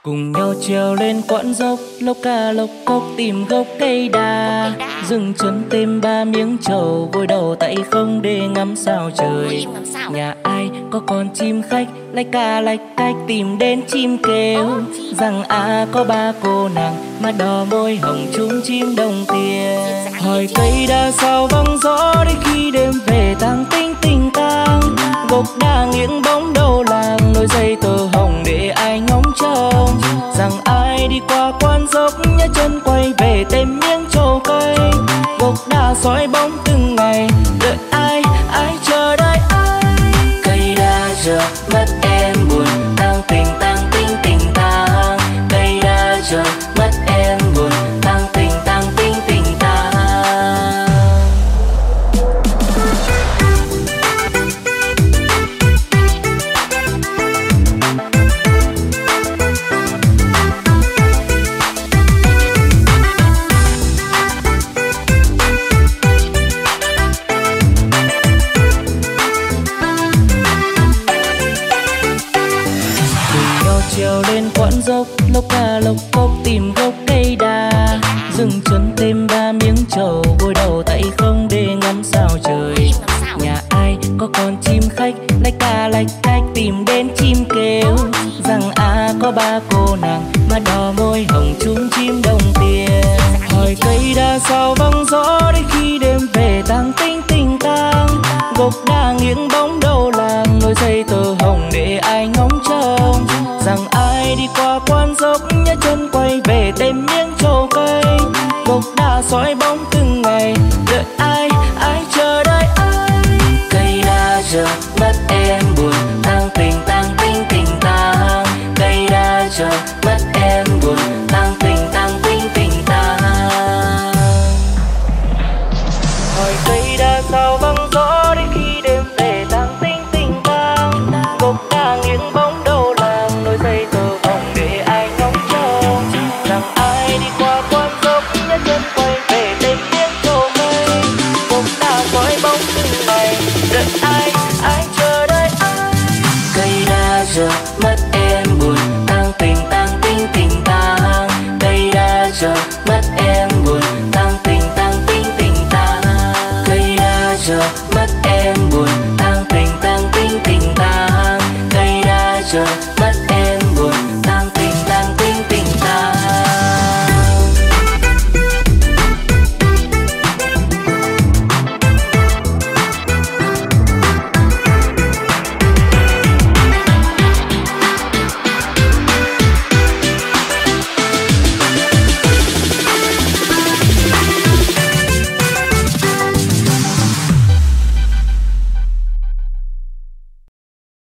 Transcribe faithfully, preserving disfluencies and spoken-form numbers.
Cùng nhau trèo lên quãng dốc, lốc ca lốc cốc tìm gốc cây đa. Dừng chân thêm ba miếng trầu, vội đầu tay không để ngắm sao trời. Nhà ai có con chim khách, lách ca lách cách tìm đến chim kêu. Rằng à có ba cô nàng, mà đỏ môi hồng trúng chim đồng tiền. Hỏi cây đa sao vắng gió, đến khi đêm về tang tinh tình tang. Gốc đa nghiêng bóng đầu làng, nối dây tơ hồng để ai ngóng trông. Rằng ai đi qua quan dốc, nhớ chân quay về tìm miếng trầu cây. Gốc đa soi bóng từng ngày, đợi ai, ai chờ đợi ai. Cây đa giờ mất em buồn, tang tình tang tinh tình tang. Cây đa giờ mất em buồn, tang tình tang tinh tình tang. Trèo lên quãng dốc, lốc ca lốc cốc tìm gốc cây đa. Dừng chân thêm ba miếng trầu, vội đầu tay không để ngắm sao trời. Nhà ai có con chim khách, lách ca lách cách tìm đến chim kêu. Rằng à có ba cô nàng, mà đỏ môi hồng trúng chim đồng tiền. Hỏi cây đa sao vắng gió, đến khi đêm về tang tinh tình tang. Gốc đa nghiêng bóng đầu làng, nối dây tơ hồng để ai ngóng trông. Rằng ai đi qua quan dốc, nhớ chân quay về tìm miếng trầu cây. Gốc đa soi bóng từng ngày, đợi ai, ai chờ đợi ai. Cây đa giờ mất em buồn, tang tình tang tinh tình tang. Cây đa giờ mất em buồn, tang tình tang tinh tình tang. Hỏi cây đa sao vắng gió, đến khi đêm về tang tinh tình tang. Gốc đa nghiêng bóng đầu làng, nối dây tơ hồng để ai ngóng trông. Rằng ai đi qua quan dốc, nhớ chân quay về tìm miếng trầu cây. Gốc đa soi bóng từng ngày, đợi ai, ai chờ đợi ai. Cây đa giờ mất em buồn, tang tình tang tinh tình tang. Cây đa giờ mất em buồn, tang tình tang tinh tình tang. Cây đa giờ mất em buồn, tang tình tang tinh tình tang. Cây đa giờ mất